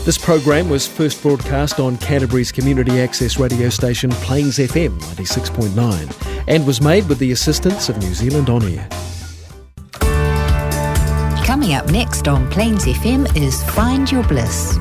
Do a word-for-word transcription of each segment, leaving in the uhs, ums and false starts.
This program was first broadcast on Canterbury's community access radio station Plains F M ninety-six point nine and was made with the assistance of New Zealand On Air. Coming up next on Plains F M is Find Your Bliss.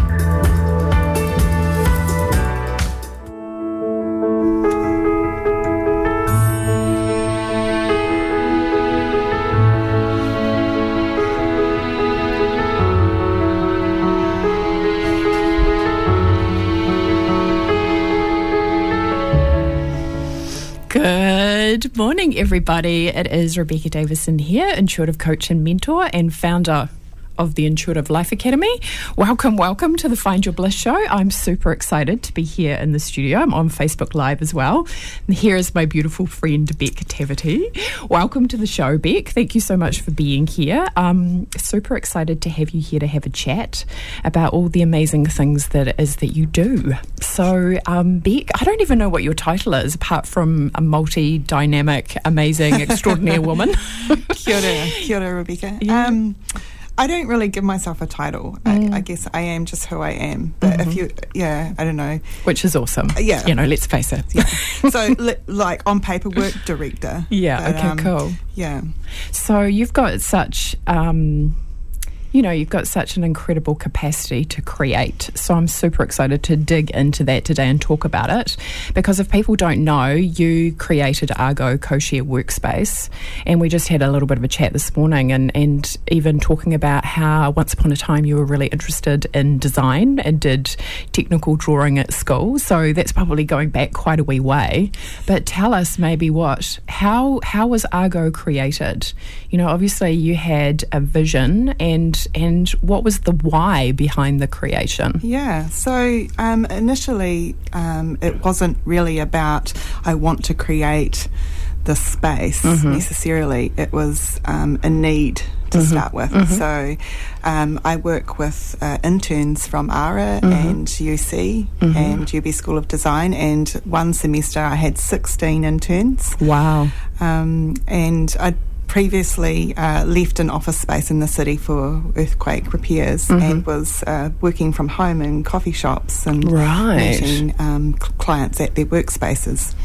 Good morning, everybody. It is Rebecca Davison here, intuitive coach and mentor and founder of the Intuitive Life Academy. Welcome, welcome to the Find Your Bliss show. I'm super excited to be here in the studio. I'm on Facebook Live as well. And here is my beautiful friend, Beck Tavity. Welcome to the show, Beck. Thank you so much for being here. Um, super excited to have you here to have a chat about all the amazing things that it is that you do. So, um, Beck, I don't even know what your title is, apart from a multi-dynamic, amazing, extraordinary woman. Kia ora, kia ora, Rebecca. Yeah. Um, I don't really give myself a title. Mm. I, I guess I am just who I am. But Mm-hmm. if you, yeah, I don't know. Which is awesome. Yeah. You know, let's face it. Yeah. So, li- like, on paperwork, director. Yeah, But, okay, um, cool. Yeah. So you've got such, um, you know, you've got such an incredible capacity to create. So I'm super excited to dig into that today and talk about it. Because if people don't know, you created Argo Co-Share Workspace. And we just had a little bit of a chat this morning and, and even talking about how once upon a time you were really interested in design and did technical drawing at school. So that's probably going back quite a wee way. But tell us maybe what, how, how was Argo created? You know, obviously you had a vision and and what was the why behind the creation? Yeah, so um, initially um, it wasn't really about I want to create the space Mm-hmm. necessarily. It was um, a need to Mm-hmm. start with. Mm-hmm. So um, I work with uh, interns from A R A Mm-hmm. and U C Mm-hmm. and U B School of Design, and one semester I had sixteen interns. Wow. Um, and I previously uh, left an office space in the city for earthquake repairs Mm-hmm. and was uh, working from home in coffee shops and Right. meeting um, cl- clients at their workspaces.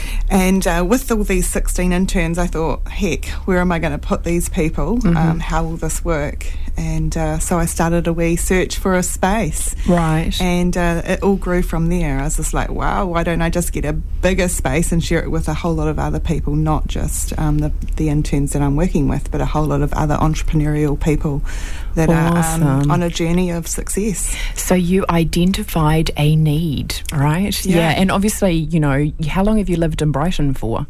And uh, with all these sixteen interns, I thought, heck, where am I going to put these people? Mm-hmm. Um, how will this work? And uh, so I started a wee search for a space. Right. And uh, it all grew from there. I was just like, wow, why don't I just get a bigger space and share it with a whole lot of other people, not just um, the, the interns that I'm working with, but a whole lot of other entrepreneurial people that Awesome. are um, on a journey of success. So you identified a need, right? Yeah. And obviously, you know, how long have you lived in Brighton for?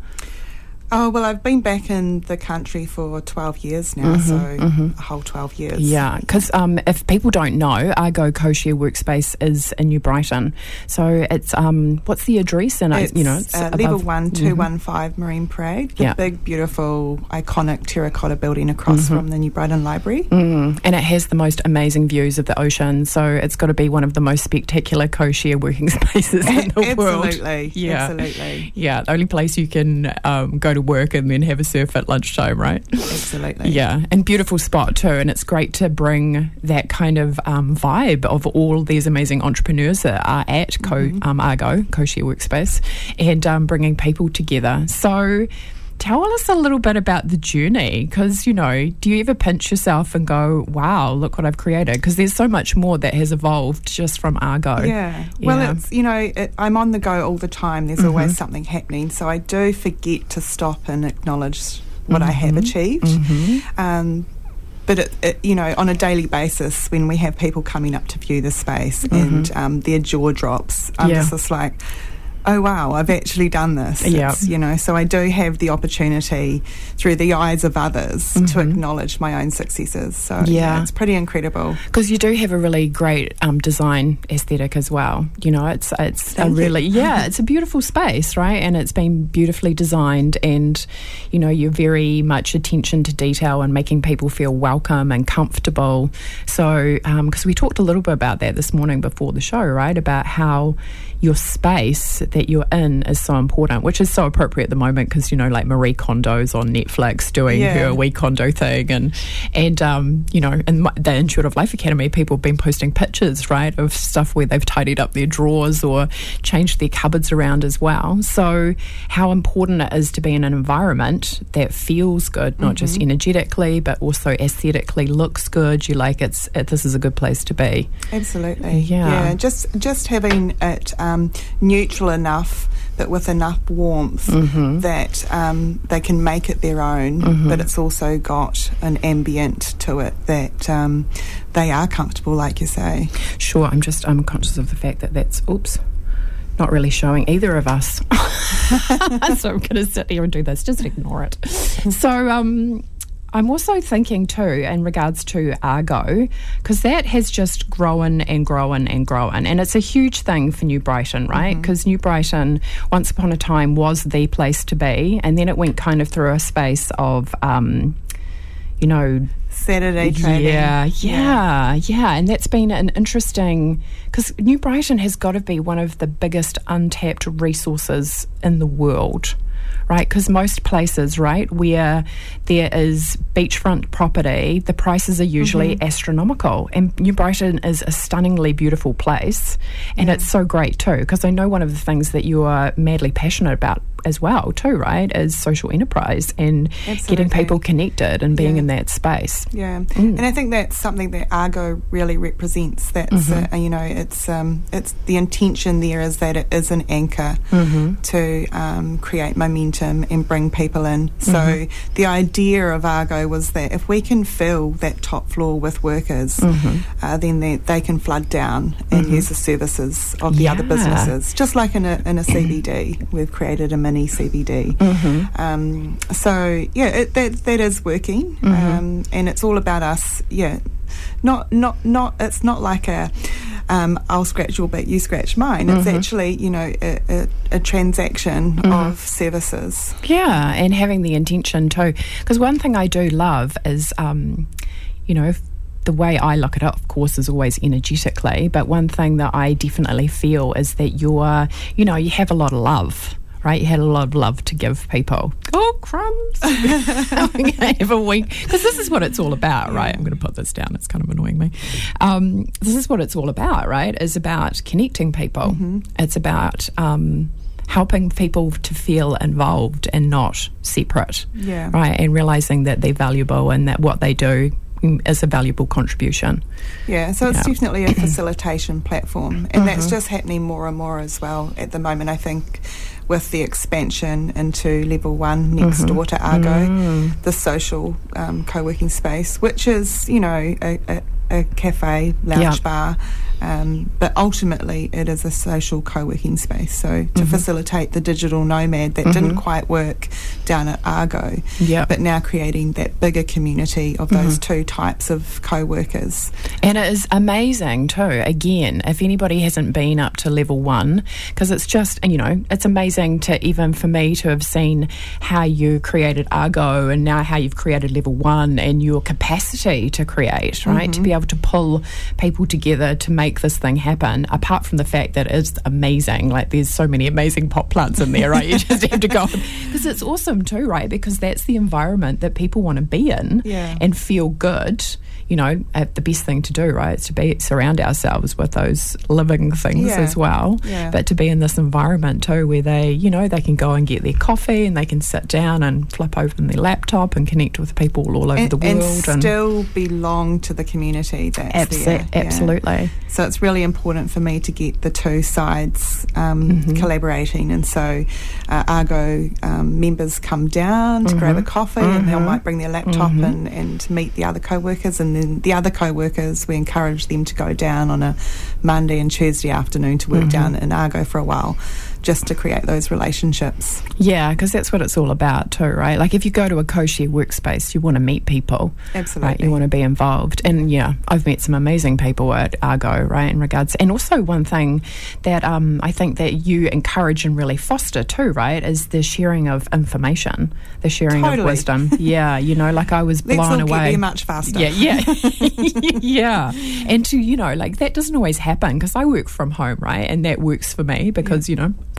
Oh, well, I've been back in the country for twelve years now, Mhm, so mhm. a whole twelve years. Yeah, because um, if people don't know, Argo Co-Share Workspace is in New Brighton. So it's, um, what's the address? And It's, I, you know, it's uh, above- level one, Mhm. two one five Marine Parade, the Yeah. big, beautiful, iconic terracotta building across Mhm. from the New Brighton Library. Mm, and it has the most amazing views of the ocean, so it's got to be one of the most spectacular co-share working spaces in the world. Absolutely, Yeah. absolutely, Yeah, the only place you can um, go to work and then have a surf at lunchtime, right? absolutely. Yeah, and beautiful spot too, and it's great to bring that kind of um, vibe of all these amazing entrepreneurs that are at Co Mm-hmm. um, Argo Co-Share Workspace and um, bringing people together. So tell us a little bit about the journey, because, you know, do you ever pinch yourself and go, wow, look what I've created? Because there's so much more that has evolved just from Argo. Yeah. Well, Yeah. it's, you know, it, I'm on the go all the time. There's Mhm. always something happening. So I do forget to stop and acknowledge what I have Mhm. achieved. Mhm. Um, but, it, it, you know, on a daily basis, when we have people coming up to view the space Mhm. and um, their jaw drops, I'm Yeah. just, just like, oh wow, I've actually done this. Yeah. It's, you know, so I do have the opportunity through the eyes of others to Mhm. acknowledge my own successes. So Yeah. yeah, it's pretty incredible. Because you do have a really great um, design aesthetic as well. You know, it's it's a Thank you. really yeah, it's a beautiful space, right? And it's been beautifully designed, and you know, you're very much attention to detail and making people feel welcome and comfortable. So, because we talked a little bit about that this morning before the show, right? About how your space that that you're in is so important, which is so appropriate at the moment because, you know, like Marie Kondo's on Netflix doing Yeah. her We Kondo thing. And, and um, you know, in my, the Intuitive Life Academy, people have been posting pictures, right, of stuff where they've tidied up their drawers or changed their cupboards around as well. So how important it is to be in an environment that feels good, not mm-hmm. just energetically, but also aesthetically looks good. You like it's it, this is a good place to be. Absolutely. Yeah. Yeah. Just just having it um, neutral enough, but with enough warmth mm-hmm. that um, they can make it their own, mm-hmm. but it's also got an ambient to it that um, they are comfortable, like you say. Sure. I'm just I'm conscious of the fact that that's oops. not really showing either of us. So I'm going to sit here and do this. Just ignore it. So um, I'm also thinking too in regards to Argo, because that has just grown and grown and grown. And it's a huge thing for New Brighton, right? Because mm-hmm. New Brighton, once upon a time, was the place to be. And then it went kind of through a space of, um, you know... Saturday trading. Yeah, yeah, yeah. And that's been an interesting... Because New Brighton has got to be one of the biggest untapped resources in the world, right? Because most places, right, where there is beachfront property, the prices are usually mm-hmm. astronomical. And New Brighton is a stunningly beautiful place. And yeah. it's so great too, because I know one of the things that you are madly passionate about as well too, right, is social enterprise and Absolutely. Getting people connected and being yeah. in that space. Yeah, mm. and I think that's something that Argo really represents. That's mm-hmm. uh, you know, it's um, it's the intention there is that it is an anchor mm-hmm. to um, create momentum and bring people in. So mm-hmm. the idea of Argo was that if we can fill that top floor with workers, mm-hmm. uh, then they, they can flood down and mm-hmm. use the services of the yeah. other businesses. Just like in a in a C B D, we've created a mini C B D. Mm-hmm. Um, so yeah, it, that that is working, mm-hmm. um, and it's all about us. Yeah, not not not. It's not like a um, I'll scratch your back, you scratch mine. It's mm-hmm. actually, you know, a, a, a transaction mm-hmm. of services. Yeah, and having the intention too. Because one thing I do love is, um, you know. If, the way I look at it, of course, is always energetically, but one thing that I definitely feel is that you're, you know, you have a lot of love, right? You had a lot of love to give people. Oh, crumbs. Have a week. Because this is what it's all about, right? I'm going to put this down. It's kind of annoying me. Um, this is what it's all about, right? It's about connecting people. Mm-hmm. It's about... Um, helping people to feel involved and not separate, yeah. right? And realising that they're valuable and that what they do is a valuable contribution. Yeah, so it's yeah. definitely a facilitation platform, and mm-hmm. that's just happening more and more as well at the moment, I think, with the expansion into level one next mm-hmm. door to Argo, mm. the social um, co-working space, which is, you know, a, a, a cafe, lounge yep. bar, um, but ultimately it is a social co-working space. So to mm-hmm. facilitate the digital nomad that mm-hmm. didn't quite work down at Argo, yep. but now creating that bigger community of those mm-hmm. two types of co-workers. And it is amazing too, again, if anybody hasn't been up to level one, because it's just, you know, it's amazing to even for me to have seen how you created Argo and now how you've created level one and your capacity to create, right, mm-hmm. to be able to pull people together to make this thing happen, apart from the fact that it's amazing, like there's so many amazing pot plants in there, right? You just have to go, because it's awesome too, right? Because that's the environment that people want to be in yeah. and feel good. You know, uh, the best thing to do, right, is to be surround ourselves with those living things yeah. as well. Yeah. But to be in this environment too, where they, you know, they can go and get their coffee and they can sit down and flip open their laptop and connect with people all over and, the world, and, and still belong to the community that's abso- there. Absolutely. Yeah. So it's really important for me to get the two sides um, mm-hmm. collaborating, and so uh, Argo um, members come down to mm-hmm. grab a coffee, mm-hmm. and they might bring their laptop mm-hmm. and, and meet the other co-workers, and then the other co-workers, we encourage them to go down on a Monday and Tuesday afternoon to work mm-hmm. down in Argo for a while, just to create those relationships. Yeah, because that's what it's all about too, right? Like if you go to a co-share workspace, you want to meet people. Absolutely. Right? You want to be involved. And yeah, I've met some amazing people at Argo, right, in regards. And also one thing that um, I think that you encourage and really foster too, right, is the sharing of information, the sharing totally. of wisdom. Yeah, you know, like I was blown Let's all away. Get there much faster. Yeah, yeah. yeah. And to, you know, like that doesn't always happen because I work from home, right? And that works for me because, yeah. you know,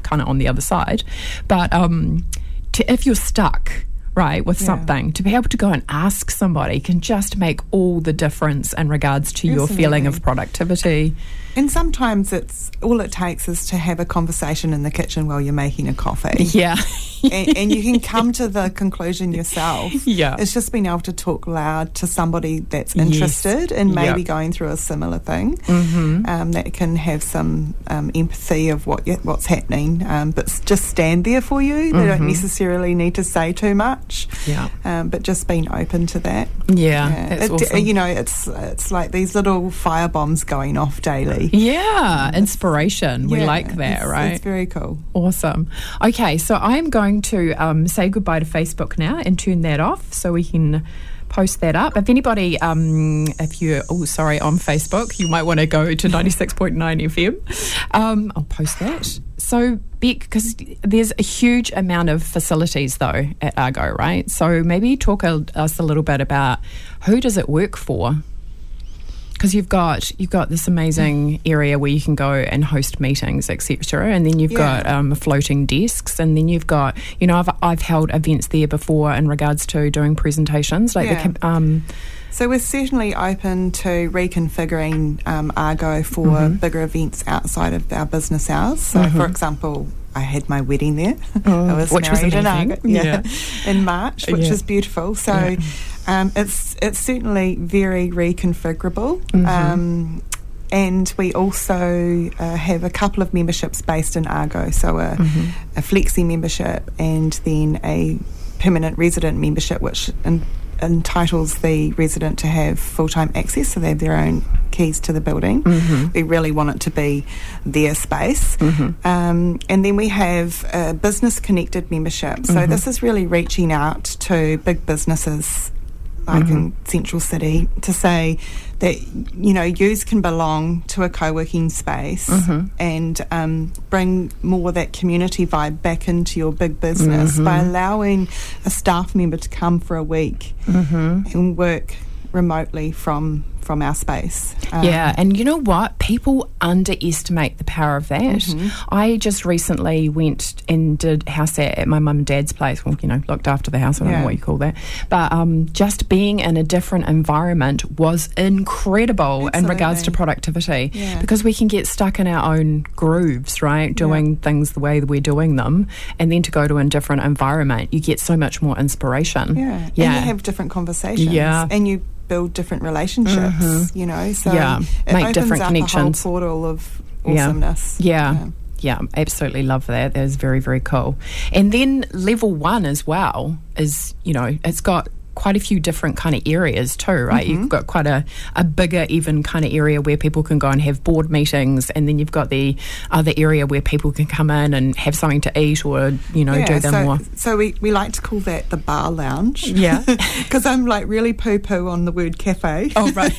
kind of on the other side. But um, to, if you're stuck, right, with Yeah. something, to be able to go and ask somebody can just make all the difference in regards to your feeling of Absolutely. productivity. And sometimes it's all it takes is to have a conversation in the kitchen while you're making a coffee. Yeah. and, and you can come to the conclusion yourself. Yeah. It's just being able to talk loud to somebody that's Yes. interested and maybe Yep. going through a similar thing. Mm-hmm. Um, that can have some um, empathy of what you, what's happening, um, but s- just stand there for you. They don't necessarily need to say too much. Yeah. Um, but just being open to that. Yeah, that's It- awesome. You know, it's it's like these little fire bombs going off daily. Yeah, inspiration. We Yeah, like that, it's, right? It's very cool. Awesome. Okay, so I'm going to um, say goodbye to Facebook now and turn that off so we can post that up. If anybody, um, if you're, oh, sorry, on Facebook, you might want to go to ninety-six point nine F M. Um, I'll post that. So, Beck, because there's a huge amount of facilities, though, at Argo, right? So maybe talk a, us a little bit about who does it work for? Because you've got you've got this amazing area where you can go and host meetings, et cetera, and then you've Yeah. got um, floating desks, and then you've got, you know, I've I've held events there before in regards to doing presentations, like Yeah. the camp- um, So we're certainly open to reconfiguring um, Argo for Mm-hmm. bigger events outside of our business hours. So, for example, I had my wedding there. I was which was married in amazing. Argo, yeah, Yeah. in March, which Yeah. is beautiful. So Yeah. um, it's it's certainly very reconfigurable. Mm-hmm. Um, and we also uh, have a couple of memberships based in Argo, so a, Mm-hmm. a flexi membership and then a permanent resident membership, which in, entitles the resident to have full-time access, so they have their own keys to the building. Mm-hmm. We really want it to be their space. Mm-hmm. Um, and then we have a business-connected membership. So Mm-hmm. this is really reaching out to big businesses like Mm-hmm. in Central City to say that, you know, yous can belong to a co-working space Mm-hmm. and um, bring more of that community vibe back into your big business Mm-hmm. by allowing a staff member to come for a week Mm-hmm. and work remotely from from our space. Um, Yeah, and you know what? People underestimate the power of that. Mm-hmm. I just recently went and did house sit at my mum and dad's place. Well, you know, looked after the house. I don't Yeah. know what you call that. But um, just being in a different environment was incredible in regards to Absolutely. productivity. Yeah. Because we can get stuck in our own grooves, right? Doing things the way that we're doing them. And then to go to a different environment, you get so much more inspiration. Yeah. Yeah. And you have different conversations. Yeah. And you build different relationships, you know. So Yeah. it Make opens different up connections. a whole portal of Yeah. awesomeness. Yeah. Yeah, absolutely love that. That is very, very cool. And then level one as well is, you know, it's got quite a few different kind of areas too, right? Mm-hmm. You've got quite a, a bigger even kind of area where people can go and have board meetings, and then you've got the other area where people can come in and have something to eat or, you know, Yeah, do them so, more. so we, we like to call that the bar lounge. Yeah. Because I'm like really poo-poo on the word cafe. Oh, right.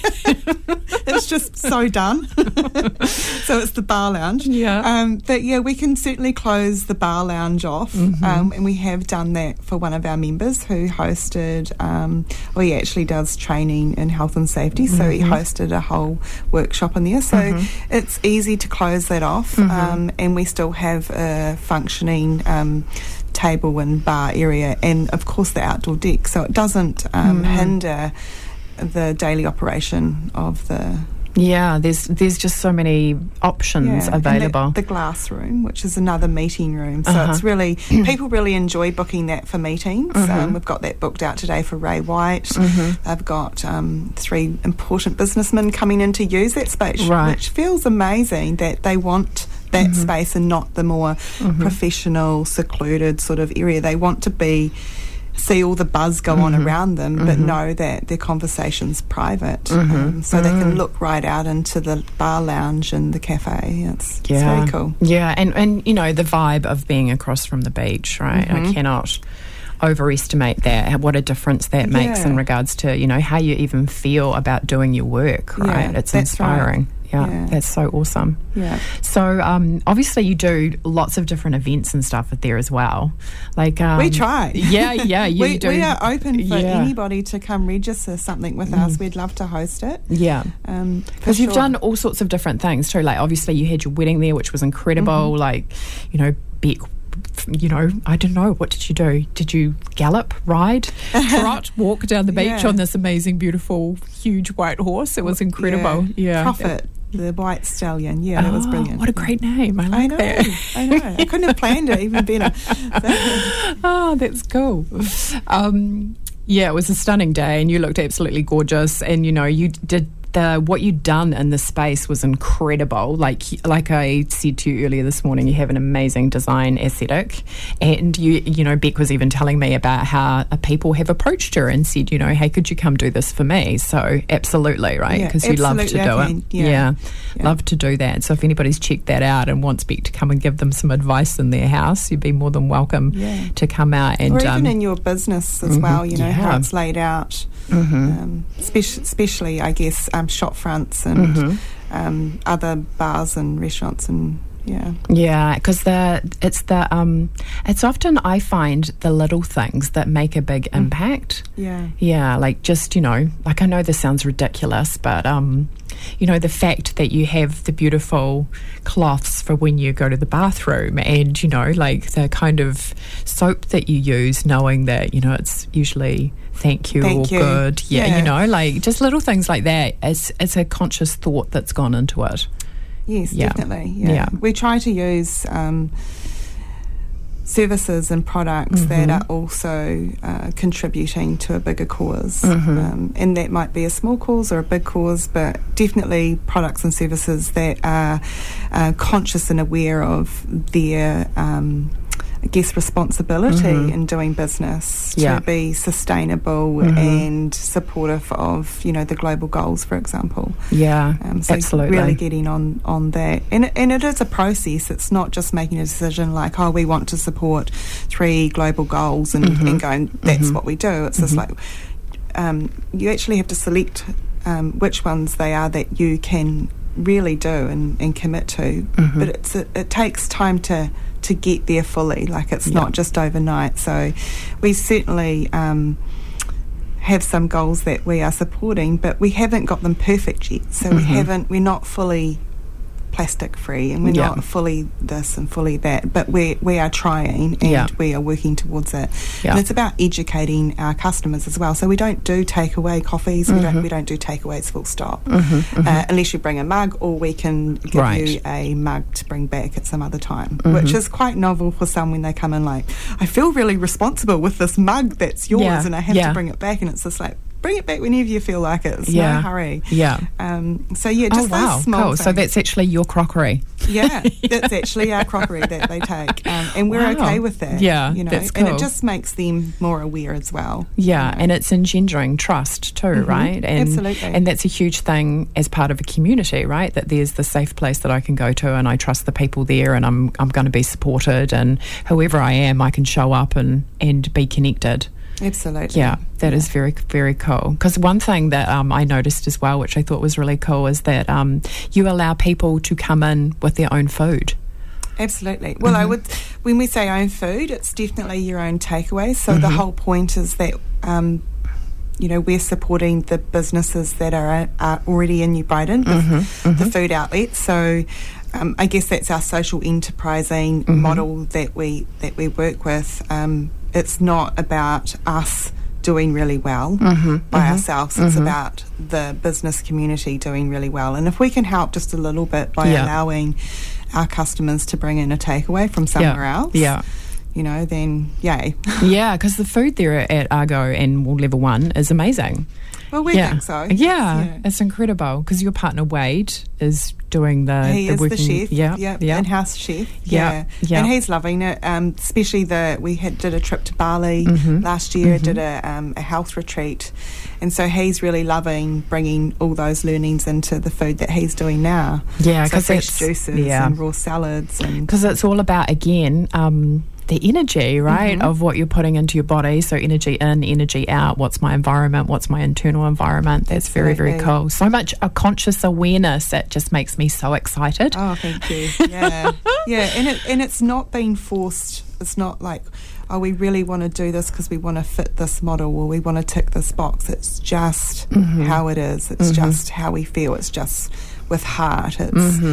It's just so done. So it's the bar lounge. Yeah. Um, but yeah, we can certainly close the bar lounge off. Mm-hmm. Um, and we have done that for one of our members who hosted, um, well, he actually does training in health and safety. So Mm-hmm. he hosted a whole workshop in there. So Mm-hmm. it's easy to close that off. Um, and we still have a functioning um, table and bar area, and of course the outdoor deck. So it doesn't um, Mm. hinder the daily operation of the Yeah, there's there's just so many options and available. The, the glass room, which is another meeting room. So Uh-huh. it's really, people really enjoy booking that for meetings. Um, we've got that booked out today for Ray White. They've got um, three important businessmen coming in to use that space, Right. which feels amazing that they want that space and not the more professional, secluded sort of area. They want to be see all the buzz go on around them, but know that their conversation's private, um, so they can look right out into the bar lounge and the cafe. It's, it's Yeah. very cool. Yeah, and, and you know, the vibe of being across from the beach, right? Mm-hmm. I cannot overestimate that, what a difference that makes Yeah. in regards to, you know, how you even feel about doing your work, right? Yeah, it's that's inspiring. right. Yeah, Yeah. that's so awesome. Yeah. So um, obviously you do lots of different events and stuff there as well. Like um, We try. Yeah, yeah, you we, do. we are open for Yeah. anybody to come register something with us. We'd love to host it. Yeah. Um, for Because you've sure. done all sorts of different things too. Like obviously you had your wedding there, which was incredible. Mm-hmm. Like, you know, Beck, you know, I don't know, what did you do? Did you gallop, ride, trot, walk down the beach yeah. on this amazing, beautiful, huge white horse? It was incredible. Yeah. yeah. Prophet, the white stallion. Yeah, that oh, was brilliant. What a great name. I like I know, that. I know. I couldn't have planned it even better. Oh, that's cool. Um, yeah, it was a stunning day and you looked absolutely gorgeous, and, you know, you did The, what you'd done in the space was incredible. Like like I said to you earlier this morning, you have an amazing design aesthetic, and you you know Beck was even telling me about how uh, people have approached her and said, you know, hey, could you come do this for me? So absolutely, right? Because yeah, you love to do it. Yeah. Yeah. yeah, love to do that. So if anybody's checked that out and wants Beck to come and give them some advice in their house, you'd be more than welcome yeah. to come out. And or even um, in your business as mm-hmm, well, you know, yeah. how it's laid out. Mm-hmm. Um, especially, especially, I guess, um, shop fronts and mm-hmm. um, other bars and restaurants, and yeah, yeah, because the it's the um, it's often I find the little things that make a big mm. impact. Yeah, yeah, like just you know, like I know this sounds ridiculous, but um, you know, the fact that you have the beautiful cloths for when you go to the bathroom, and you know, like the kind of soap that you use, knowing that you know it's usually thank you thank or you. good, yeah, yeah, you know, like just little things like that. It's it's a conscious thought that's gone into it. Yes, yeah. definitely. Yeah. yeah, we try to use um, services and products mm-hmm. that are also uh, contributing to a bigger cause, mm-hmm. um, and that might be a small cause or a big cause, but definitely products and services that are uh, conscious and aware of their um, I guess responsibility mm-hmm. in doing business to yeah. be sustainable mm-hmm. and supportive of, you know, the global goals, for example. Yeah, um, so absolutely. Really getting on, on that. And it, and it is a process. It's not just making a decision like, oh, we want to support three global goals and, mm-hmm. and going, that's mm-hmm. what we do. It's mm-hmm. just like um, you actually have to select um, which ones they are that you can really do and, and commit to. Mm-hmm. But it's a, it takes time to to get there fully, like it's yeah. not just overnight. So we certainly um, have some goals that we are supporting, but we haven't got them perfect yet. So mm-hmm. we haven't, we're not fully plastic free, and we're yeah. not fully this and fully that, but we we are trying, and yeah. we are working towards it. Yeah. And it's about educating our customers as well. So we don't do takeaway coffees. Mm-hmm. We don't we don't do takeaways full stop, mm-hmm, mm-hmm. Uh, unless you bring a mug, or we can give right. you a mug to bring back at some other time, mm-hmm. which is quite novel for some when they come in like, I feel really responsible with this mug that's yours, yeah. and I have yeah. to bring it back, and it's just like, bring it back whenever you feel like it. It's yeah. no hurry. Yeah. Um, so yeah, just oh, wow. those small cool. things. So that's actually your crockery. Yeah, that's actually our crockery that they take, um, and we're wow. okay with that. Yeah, you know, that's cool. And it just makes them more aware as well. Yeah, you know? And it's engendering trust too, mm-hmm. right? And, absolutely. And that's a huge thing as part of a community, right? That there's the safe place that I can go to, and I trust the people there, and I'm I'm going to be supported, and whoever I am, I can show up and and be connected. Absolutely. Yeah, that yeah. is very, very cool. Because one thing that um, I noticed as well, which I thought was really cool, is that um, you allow people to come in with their own food. Absolutely. Well, mm-hmm. I would, when we say own food, it's definitely your own takeaway. So mm-hmm. the whole point is that, um, you know, we're supporting the businesses that are, are already in New Brighton, the, mm-hmm. Mm-hmm. the food outlet. So um, I guess that's our social enterprising mm-hmm. model that we that we work with. Um, it's not about us doing really well mm-hmm, by mm-hmm, ourselves. It's mm-hmm. about the business community doing really well. And if we can help just a little bit by yeah. allowing our customers to bring in a takeaway from somewhere yeah. else, yeah. you know, then yay. Yeah, because the food there at Argo and Level One is amazing. Well, we yeah. think so. Yeah, yeah. It's incredible because your partner Wade is doing the he the is working, the chef, yeah, yeah, yeah. in-house chef, yeah, yeah, yeah. and he's loving it. Um, especially the we had did a trip to Bali mm-hmm. last year, mm-hmm. did a um, a health retreat, and so he's really loving bringing all those learnings into the food that he's doing now. Yeah, so because fresh juices yeah. and raw salads, and because it's all about again. Um, the energy, right, mm-hmm. of what you're putting into your body. So energy in, energy out. What's my environment? What's my internal environment? That's Absolutely. very, very cool. So much a conscious awareness. It just makes me so excited. Oh, thank you. Yeah, yeah, and it and it's not being forced. It's not like, oh, we really want to do this because we want to fit this model or we want to tick this box. It's just mm-hmm. how it is. It's mm-hmm. just how we feel. It's just with heart. It's mm-hmm.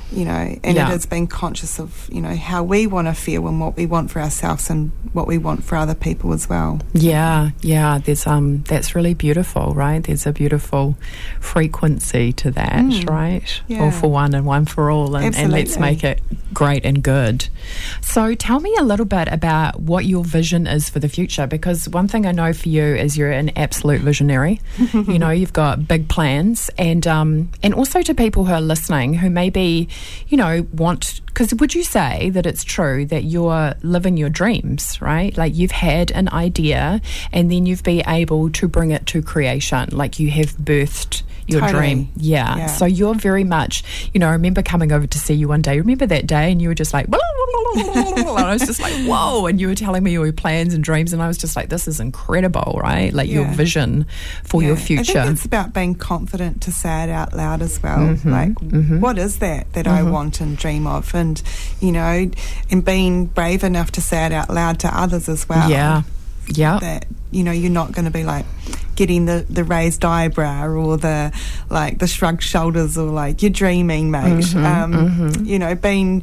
you know, and Yeah. it is being conscious of, you know, how we want to feel and what we want for ourselves and what we want for other people as well. Yeah, yeah. There's um, that's really beautiful, right? There's a beautiful frequency to that, Mm. right? Yeah. All for one and one for all, and, and let's Absolutely. make it great and good. So, tell me a little bit about what your vision is for the future, because one thing I know for you is you're an absolute visionary. You know, you've got big plans, and um, and also to people who are listening who maybe, you know, want. Because would you say that it's true that you're living your dreams, right? Like you've had an idea and then you've been able to bring it to creation, like you have birthed your Totally. dream. Yeah. Yeah. So you're very much, you know, I remember coming over to see you one day. Remember that day? And you were just like, blah, blah, blah, blah, blah, blah. And I was just like, whoa. And you were telling me all your plans and dreams. And I was just like, this is incredible, right? Like your Yeah. vision for Yeah. your I future. think it's about being confident to say it out loud as well. Mhm, Like, mhm. what is that that I Mhm. want and dream of? And, you know, and being brave enough to say it out loud to others as well. Yeah. Yeah. That, you know, you're not going to be like getting the, the raised eyebrow or the, like, the shrugged shoulders or like, you're dreaming, mate. Mhm, um, mhm. You know, being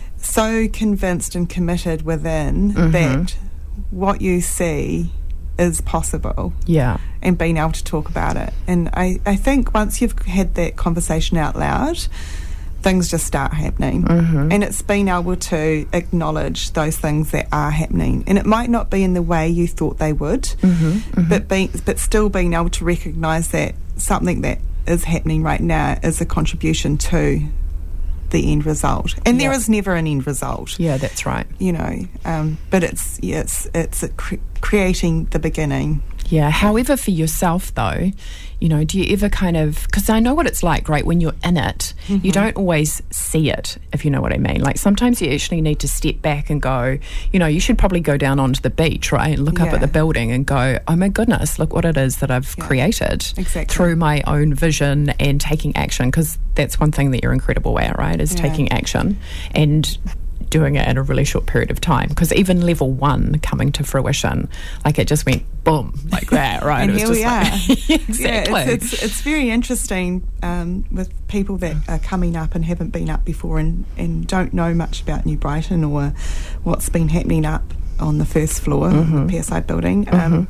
so convinced and committed within Mhm. that what you see is possible. Yeah. And being able to talk about it. And I, I think once you've had that conversation out loud, things just start happening. Mhm. And it's being able to acknowledge those things that are happening. And it might not be in the way you thought they would, Mhm, mhm. but being, but still being able to recognise that something that is happening right now is a contribution to the end result. And there Yeah. is never an end result. Yeah, that's right. You know, um, but it's yeah, it's it's a cre- creating the beginning. Yeah. However, for yourself, though, you know, do you ever kind of, because I know what it's like, right? When you're in it, Mm-hmm. you don't always see it, if you know what I mean. Like sometimes you actually need to step back and go, you know, you should probably go down onto the beach, right? And look up Yeah. at the building and go, oh my goodness, look what it is that I've Yeah. created Exactly. through my own vision and taking action. Because that's one thing that you're incredible at, right? Is Yeah. taking action and doing it in a really short period of time. Because even level one coming to fruition, like it just went boom like that, right? And It was here just we like- are. exactly. Yeah, it's, it's, it's very interesting um, with people that are coming up and haven't been up before and, and don't know much about New Brighton or what's been happening up on the first floor Mm-hmm. of the Pierside building. Um,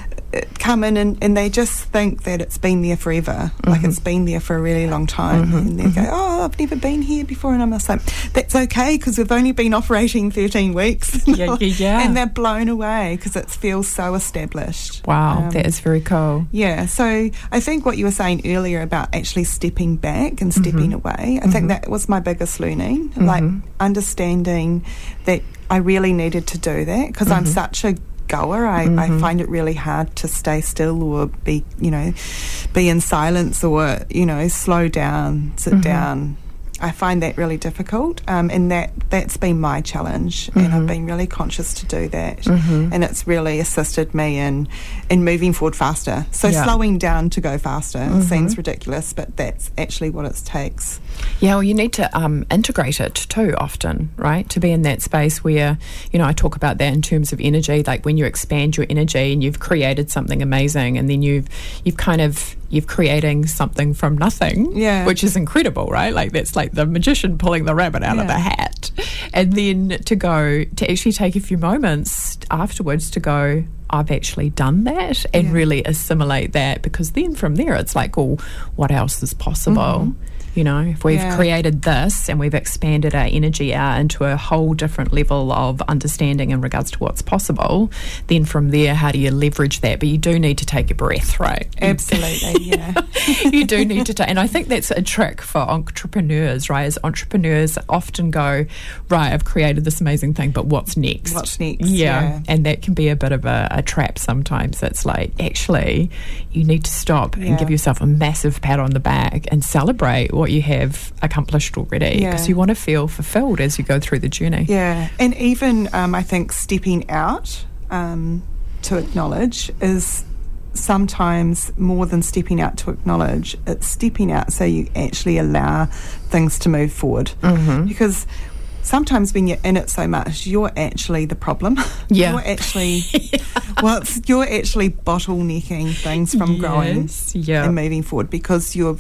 come in and, and they just think that it's been there forever, like Mm-hmm. it's been there for a really long time, and they go, oh, I've never been here before, and I'm just like, that's okay because we've only been operating thirteen weeks. Yeah, yeah, yeah. And they're blown away because it feels so established. Wow, Um, that is very cool. yeah, so I think what you were saying earlier about actually stepping back and stepping away, I think that was my biggest learning, like understanding that I really needed to do that because I'm such a goer. I, I find it really hard to stay still or be, you know, be in silence or, you know, slow down, sit down. I find that really difficult, um, and that, that's been my challenge, and I've been really conscious to do that, and it's really assisted me in, in moving forward faster. So Yeah. slowing down to go faster seems ridiculous, but that's actually what it takes. Yeah, well, you need to um, integrate it too often, right? To be in that space where, you know, I talk about that in terms of energy, like when you expand your energy and you've created something amazing, and then you've you've kind of you've creating something from nothing, Yeah. which is incredible, right? Like that's like the magician pulling the rabbit out of the Yeah. hat, and then to go to actually take a few moments afterwards to go, I've actually done that, and Yeah. really assimilate that, because then from there it's like, oh, what else is possible? You know, if we've Yeah. created this and we've expanded our energy out into a whole different level of understanding in regards to what's possible, then from there, how do you leverage that? But you do need to take a breath, right? You- Absolutely, yeah. you do need to take, and I think that's a trick for entrepreneurs, right? As entrepreneurs often go, right, I've created this amazing thing, but what's next? What's next, Yeah, yeah. and that can be a bit of a, a trap sometimes. It's like, actually, you need to stop and Yeah. give yourself a massive pat on the back and celebrate what you have accomplished already, Yeah. because you want to feel fulfilled as you go through the journey. Yeah, and even um, I think stepping out um, to acknowledge is sometimes more than stepping out to acknowledge. It's stepping out so you actually allow things to move forward. Mm-hmm. Because sometimes when you're in it so much, you're actually the problem. Yeah. You're actually, well, it's, you're actually bottlenecking things from growing Yes, yeah. and moving forward because you've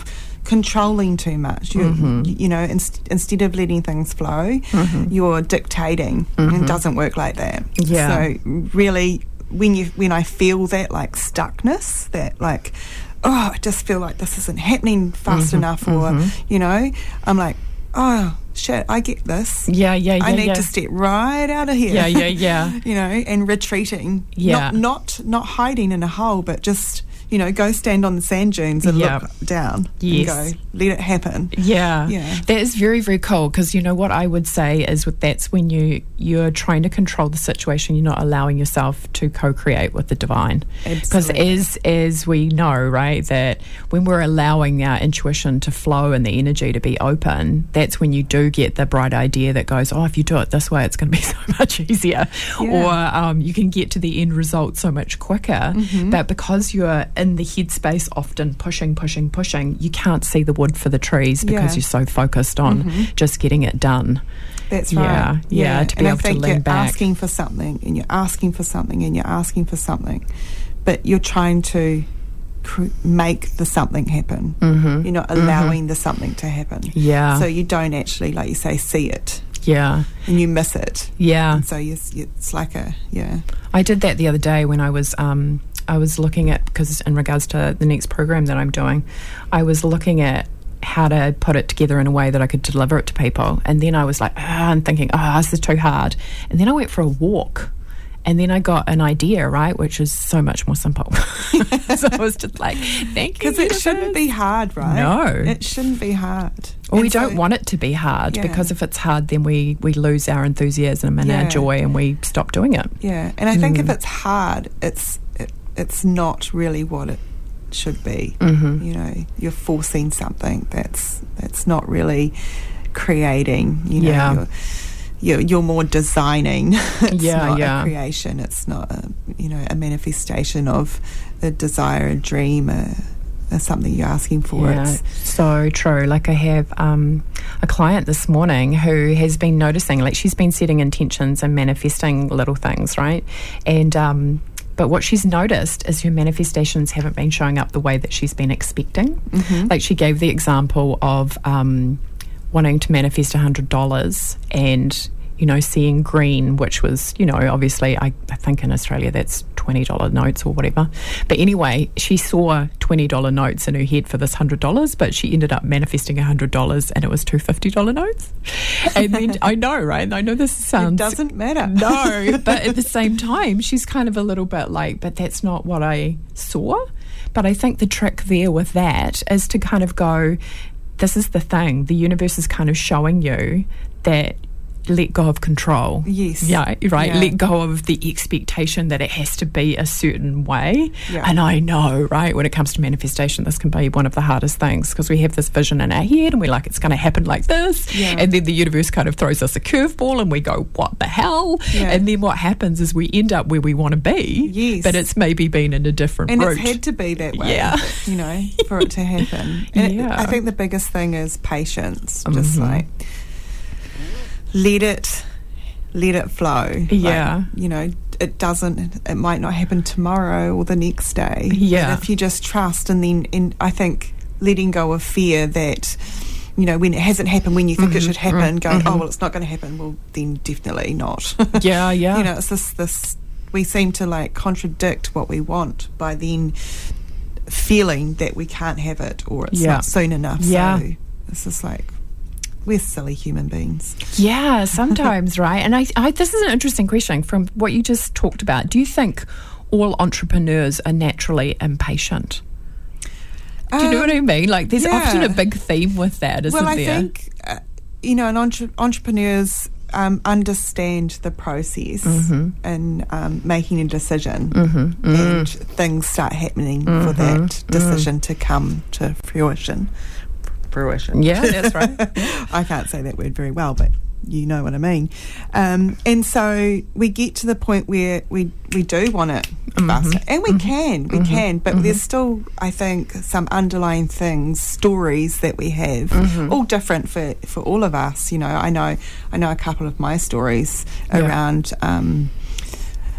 controlling too much. You, mm-hmm. you know, inst- instead of letting things flow, mm-hmm. you're dictating. Mm-hmm. And it doesn't work like that. Yeah. So really, when you when I feel that like stuckness, that like, oh, I just feel like this isn't happening fast mm-hmm. enough, or mm-hmm. you know, I'm like, oh shit, I get this. Yeah, yeah, yeah. I need yeah. to step right out of here. Yeah, yeah, yeah. You know, and retreating. Yeah. Not, not not hiding in a hole, but just, you know, go stand on the sand dunes and yeah. look down. Yes. And go, let it happen. Yeah. Yeah. That is very, very cool, because, you know, what I would say is with that's when you, you're trying to control the situation, you're not allowing yourself to co-create with the divine. Because as, as we know, right, that when we're allowing our intuition to flow and the energy to be open, that's when you do get the bright idea that goes, oh, if you do it this way, it's going to be so much easier. Yeah. Or um, you can get to the end result so much quicker. Mm-hmm. But because you're in the headspace often pushing, pushing, pushing, you can't see the wood for the trees because yeah. you're so focused on mm-hmm. just getting it done. That's yeah, right. Yeah, yeah, to be and able I think to lean you're back. asking for something, and you're asking for something, and you're asking for something, but you're trying to cr- make the something happen. Mm-hmm. You're not allowing mm-hmm. the something to happen. Yeah. So you don't actually, like you say, see it. Yeah. And you miss it. Yeah. And so you, it's like a, yeah. I did that the other day when I was... Um, I was looking at, because in regards to the next program that I'm doing, I was looking at how to put it together in a way that I could deliver it to people. And then I was like, ah, I'm thinking, oh, this is too hard. And then I went for a walk. And then I got an idea, right, which is so much more simple. So I was just like, thank you. Because it shouldn't be hard, right? No. It shouldn't be hard. Well, and we so, don't want it to be hard, yeah. because if it's hard, then we, we lose our enthusiasm and yeah. our joy, and we stop doing it. Yeah, and I think mm. if it's hard, it's it, it's not really what it should be. Mm-hmm. You know, you're forcing something that's that's not really creating. You know, yeah. you're, you're you're more designing. It's yeah, not yeah. a creation. It's not a, you know, a manifestation of a desire, a dream, a, a something you're asking for. Yeah, it's so true. Like I have um, a client this morning who has been noticing, like she's been setting intentions and manifesting little things, right? And um, but what she's noticed is her manifestations haven't been showing up the way that she's been expecting. Mm-hmm. Like she gave the example of um, wanting to manifest one hundred dollars and, you know, seeing green, which was, you know, obviously I, I think in Australia that's twenty dollars notes or whatever. But anyway, she saw twenty dollars notes in her head for this one hundred dollars, but she ended up manifesting one hundred dollars and it was two fifty dollars notes. And then, I know, right? I know this sounds... It doesn't matter. No, but at the same time, she's kind of a little bit like, but that's not what I saw. But I think the trick there with that is to kind of go, this is the thing. The universe is kind of showing you that let go of control. Yes. Yeah, right. Yeah. Let go of the expectation that it has to be a certain way. Yeah. And I know, right, when it comes to manifestation, this can be one of the hardest things because we have this vision in our head and we're like, it's going to happen like this. Yeah. And then the universe kind of throws us a curveball and we go, what the hell? Yeah. And then what happens is we end up where we want to be. Yes. But it's maybe been in a different and route. it's had to be that way, yeah. you know, for it to happen. And yeah. it, I think the biggest thing is patience. Just mm-hmm. like let it let it flow. Yeah. Like, you know, it doesn't, it might not happen tomorrow or the next day. Yeah. But if you just trust, and then, and I think letting go of fear that, you know, when it hasn't happened when you think mm-hmm. it should happen, going, mm-hmm. oh, well, it's not going to happen. Well, then definitely not. Yeah, yeah. You know, it's this, this, we seem to like contradict what we want by then feeling that we can't have it or it's yeah. not soon enough. Yeah. So it's just like, we're silly human beings. Yeah, sometimes, right? And I, I, this is an interesting question from what you just talked about. Do you think all entrepreneurs are naturally impatient? Do you um, know what I mean? Like, there's yeah. often a big theme with that, isn't well, I there? think, uh, you know, an entre- entrepreneurs um, understand the process mm-hmm. in um, making a decision, mm-hmm. mm. and things start happening mm-hmm. for that decision mm. to come to fruition. Fruition. Yeah, that's right. I can't say that word very well, but you know what I mean. Um, and so we get to the point where we, we do want it mm-hmm. faster. And we mm-hmm. can, we mm-hmm. can, but mm-hmm. there's still, I think, some underlying things, stories that we have, mm-hmm. all different for, for all of us. You know, I know I know a couple of my stories yeah. around... Um,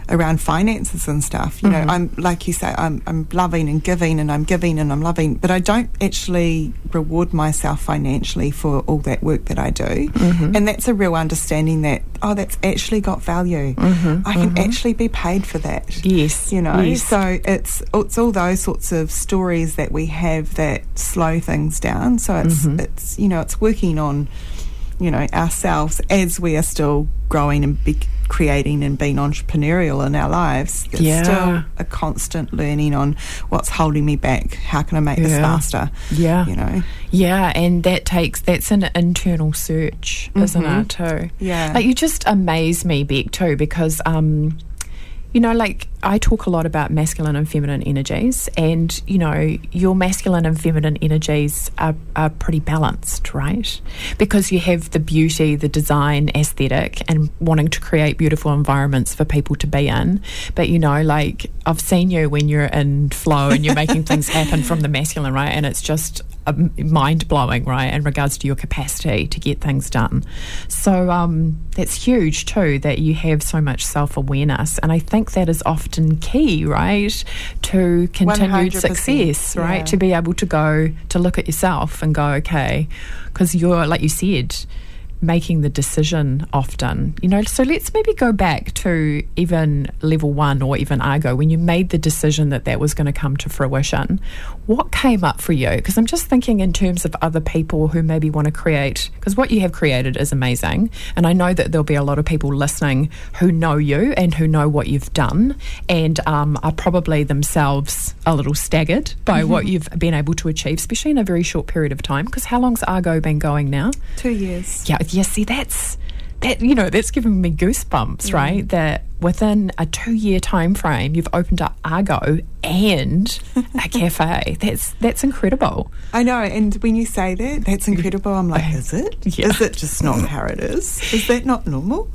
around finances and stuff. You mm-hmm. know, I'm like you say, I'm I'm loving and giving, and I'm giving and I'm loving, but I don't actually reward myself financially for all that work that I do. Mm-hmm. And that's a real understanding that, oh, that's actually got value. Mm-hmm. I can mm-hmm. actually be paid for that. Yes. You know, yes. so it's it's all those sorts of stories that we have that slow things down. So it's mm-hmm. it's you know, it's working on, you know, ourselves as we are still growing and be creating and being entrepreneurial in our lives. It's yeah. still a constant learning on what's holding me back. How can I make yeah. this faster? Yeah. You know? Yeah, and that takes, that's an internal search, mm-hmm. isn't it, too? Yeah. Like, you just amaze me, Beck, too, because, um, you know, like, I talk a lot about masculine and feminine energies, and, you know, your masculine and feminine energies are, are pretty balanced, right? Because you have the beauty, the design aesthetic, and wanting to create beautiful environments for people to be in. But, you know, like, I've seen you when you're in flow and you're making things happen from the masculine, right? And it's just mind-blowing, right, in regards to your capacity to get things done. So um, that's huge too, that you have so much self-awareness, and I think that is often key, right, to continued one hundred percent success, right, yeah. to be able to go to look at yourself and go, okay, because you're, like you said, making the decision often, you know. So let's maybe go back to even level one or even Argo, when you made the decision that that was going to come to fruition. What came up for you? Because I'm just thinking in terms of other people who maybe want to create, because what you have created is amazing, and I know that there'll be a lot of people listening who know you and who know what you've done, and um, are probably themselves a little staggered by mm-hmm. what you've been able to achieve, especially in a very short period of time. Because how long's Argo been going now? Two years. Yeah. Yeah, see, that's, that, you know, that's giving me goosebumps, mm. right? That within a two-year time frame, you've opened up Argo and a cafe. That's that's incredible. I know, and when you say that, that's incredible. I'm like, is it? Yeah. Is it just not how it is? Is that not normal?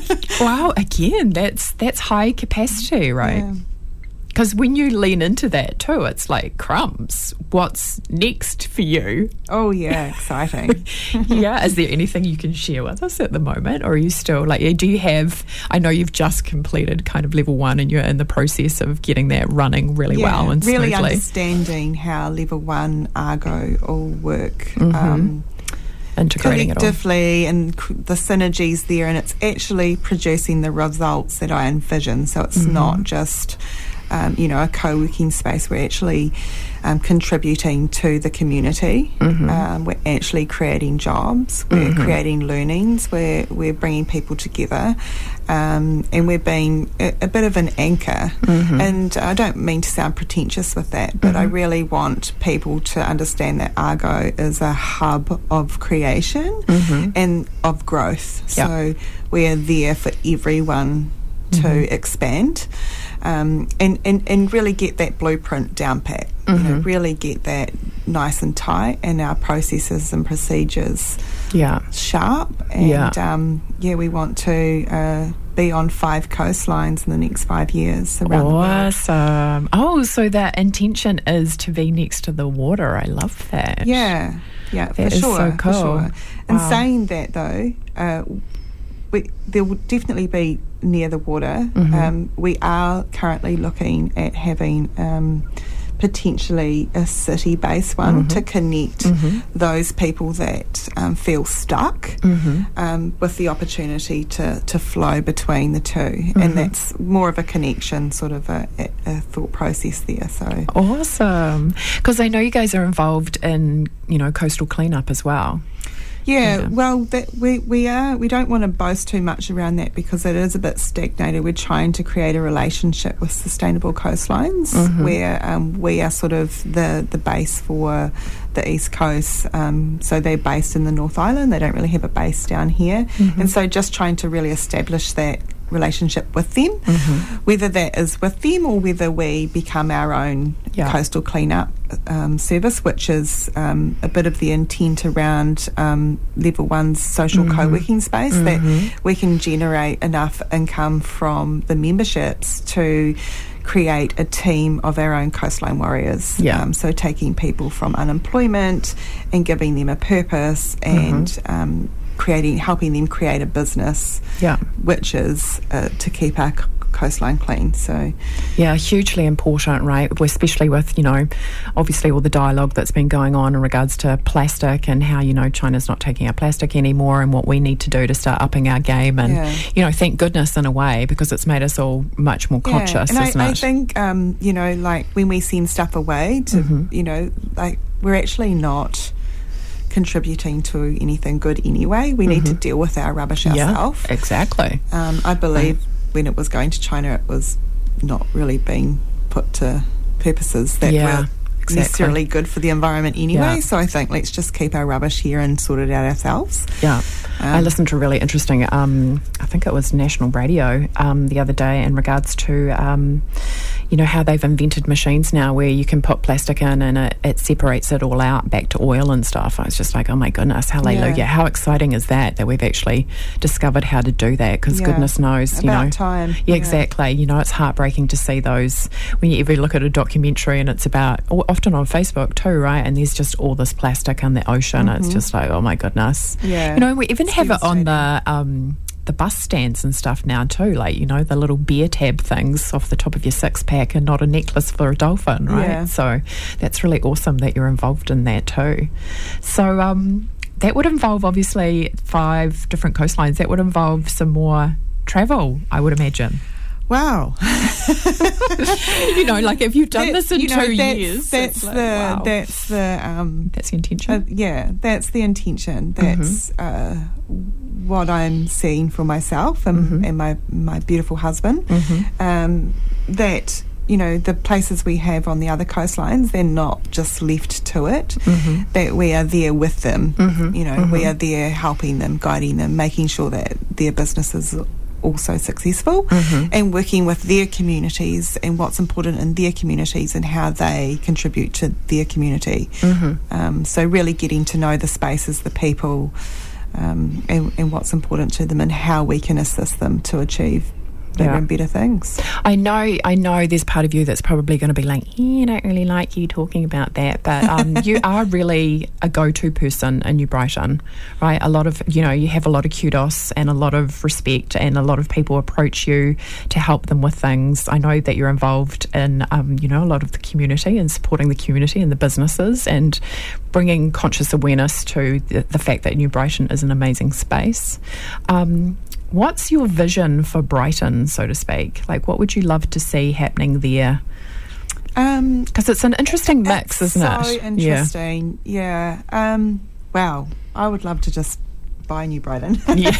Wow, again, that's that's high capacity, right? Yeah. Because when you lean into that too, it's like, crumbs, what's next for you? Oh, yeah, exciting. Yeah, is there anything you can share with us at the moment? Or are you still, like, do you have, I know you've just completed kind of level one and you're in the process of getting that running really yeah, well and really smoothly. Understanding how level one Argo all work. Mm-hmm. Um, integrating it all. Collectively, and the synergies there, and it's actually producing the results that I envision. So it's mm-hmm. not just... Um, you know, a co-working space. We're actually um, contributing to the community. Mm-hmm. Um, we're actually creating jobs. We're mm-hmm. creating learnings. We're we're bringing people together, um, and we're being a, a bit of an anchor. Mm-hmm. And I don't mean to sound pretentious with that, but mm-hmm. I really want people to understand that Argo is a hub of creation mm-hmm. and of growth. Yep. So we're there for everyone to mm-hmm. expand. Um, and, and, and really get that blueprint down pat, mm-hmm. you know, really get that nice and tight, and our processes and procedures yeah. sharp. And yeah, um, yeah we want to uh, be on five coastlines in the next five years around awesome. the world. Oh, so that intention is to be next to the water. I love that. Yeah, yeah, that for is sure. so cool. For sure. And wow. saying that though, uh, we, there will definitely be near the water. Mm-hmm. Um, we are currently looking at having um, potentially a city-based one mm-hmm. to connect mm-hmm. those people that um, feel stuck mm-hmm. um, with the opportunity to, to flow between the two. Mm-hmm. And that's more of a connection, sort of a, a thought process there. So awesome. Because I know you guys are involved in, you know, coastal cleanup as well. Yeah, yeah, well, that we we are we don't want to boast too much around that because it is a bit stagnated. We're trying to create a relationship with Sustainable Coastlines, mm-hmm. where um, we are sort of the the base for the East Coast. Um, so they're based in the North Island. They don't really have a base down here, mm-hmm. and so just trying to really establish that relationship with them, mm-hmm. whether that is with them or whether we become our own yeah. coastal cleanup um, service, which is um, a bit of the intent around um, level one's social mm-hmm. co-working space, mm-hmm. that we can generate enough income from the memberships to create a team of our own coastline warriors. Yeah. Um, so taking people from unemployment and giving them a purpose and mm-hmm. um, creating, helping them create a business, yeah. which is uh, to keep our c- coastline clean. So yeah, hugely important, right? Especially with, you know, obviously all the dialogue that's been going on in regards to plastic and how, you know, China's not taking our plastic anymore and what we need to do to start upping our game. And, yeah. you know, thank goodness in a way, because it's made us all much more conscious, yeah. and isn't I, it? I think, um, you know, like when we send stuff away to, mm-hmm. you know, like we're actually not contributing to anything good anyway. We mm-hmm. need to deal with our rubbish ourselves. Yeah, exactly. Um, I believe um, when it was going to China, it was not really being put to purposes that yeah, were exactly. necessarily good for the environment anyway. Yeah. So I think let's just keep our rubbish here and sort it out ourselves. Yeah. Um, I listened to a really interesting, um, I think it was National Radio um, the other day in regards to, um, you know, how they've invented machines now where you can put plastic in and it, it separates it all out back to oil and stuff. I was just like, oh my goodness, hallelujah. Yeah. How exciting is that, that we've actually discovered how to do that? Because yeah. goodness knows, About you know. time. Yeah, Yeah, exactly. You know, it's heartbreaking to see those when you ever look at a documentary and it's about, often on Facebook too, right? And there's just all this plastic in the ocean. Mm-hmm. It's just like, oh my goodness. Yeah. You know, we even It's have it on the um, the bus stands and stuff now too, like, you know, the little beer tab things off the top of your six pack and not a necklace for a dolphin, right? Yeah. So that's really awesome that you're involved in that too. So um, that would involve obviously five different coastlines. That would involve some more travel, I would imagine. Wow. You know, like if you've done That- this in you know, two that's, years, That's it's the like, wow. that's the um, That's the intention. uh, yeah, that's the intention. That's Mm-hmm. uh, what I'm seeing for myself and, Mm-hmm. and my my beautiful husband. Mm-hmm. Um, that you know the places we have on the other coastlines, they're not just left to it. Mm-hmm. That we are there with them. Mm-hmm. You know, Mm-hmm. we are there helping them, guiding them, making sure that their businesses also successful, mm-hmm. and working with their communities and what's important in their communities and how they contribute to their community. Mm-hmm. Um, so really getting to know the spaces, the people, um, and, and what's important to them and how we can assist them to achieve bigger Yeah. and better things. I know, I know there's part of you that's probably going to be like, yeah, I don't really like you talking about that, but um, you are really a go-to person in New Brighton, right? A lot of, you know, you have a lot of kudos and a lot of respect, and a lot of people approach you to help them with things. I know that you're involved in, um, you know, a lot of the community and supporting the community and the businesses and bringing conscious awareness to the, the fact that New Brighton is an amazing space. Um, What's your vision for Brighton, so to speak? Like, what would you love to see happening there? Um, Because it's an interesting mix, it's isn't so it? interesting. Yeah. yeah. Um, wow. I would love to just buy New Brighton. Yeah.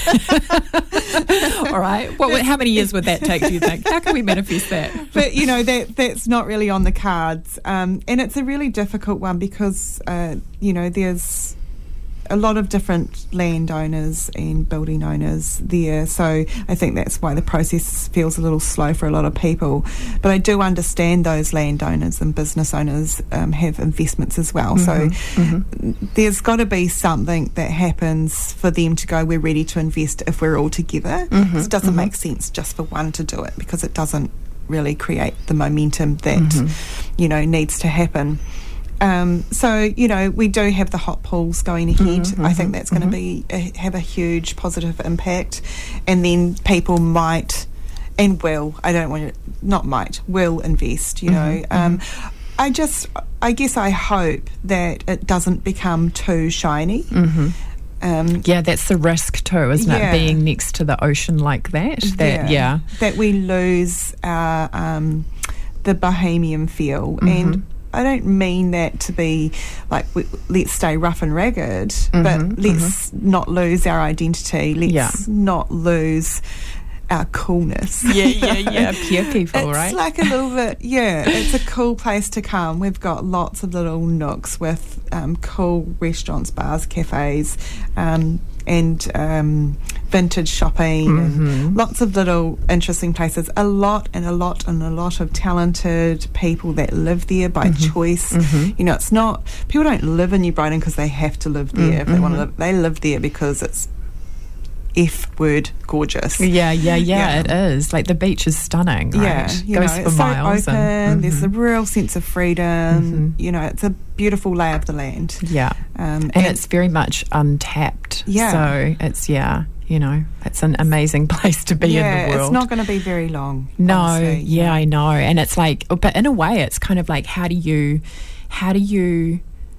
All right. What, how many years would that take, do you think? How can we manifest that? But, you know, that that's not really on the cards. Um, and it's a really difficult one because, uh, you know, there's a lot of different landowners and building owners there, so I think that's why the process feels a little slow for a lot of people. But I do understand those landowners and business owners um, have investments as well, Mm-hmm, so mm-hmm. there's got to be something that happens for them to go, we're ready to invest if we're all together. Mm-hmm, It doesn't mm-hmm. make sense just for one to do it, because it doesn't really create the momentum that Mm-hmm. you know needs to happen. Um, so, you know, we do have the hot pools going ahead. Mm-hmm, I think that's going to mm-hmm. be a, have a huge positive impact. And then people might and will, I don't want to, not might, will invest, you know. Mm-hmm, Um, mm-hmm. I just, I guess I hope that it doesn't become too shiny. Mm-hmm. Um, Yeah, that's the risk too, isn't Yeah. it? Being next to the ocean like that. That yeah. That we lose our, um, the bohemian feel. Mm-hmm. And I don't mean that to be like, we, let's stay rough and ragged, Mm-hmm, but let's mm-hmm. not lose our identity. Let's Yeah. not lose our coolness. Yeah, yeah, yeah. Peer people, It's right? like a little bit, yeah, it's a cool place to come. We've got lots of little nooks with um, cool restaurants, bars, cafes, um, and um, vintage shopping, Mm-hmm. and lots of little interesting places. A lot and a lot and a lot of talented people that live there by Mm-hmm. choice. Mm-hmm. You know, it's not, people don't live in New Brighton because they have to live there. If they want to Mm-hmm. live, they live there because it's F word gorgeous. Yeah, yeah, yeah, Yeah. it is. Like the beach is stunning, right? Yeah, you Goes know, for it's so miles. open. and, There's a mhm. real sense of freedom. Mhm. You know, it's a beautiful lay of the land. Yeah. Um, And, it's very much untapped. Yeah. So it's, yeah, you know, it's an amazing place to be yeah, in the world. it's not going to be very long. No, honestly, yeah, you know. I know. And it's like, but in a way, it's kind of like, how do you, how do you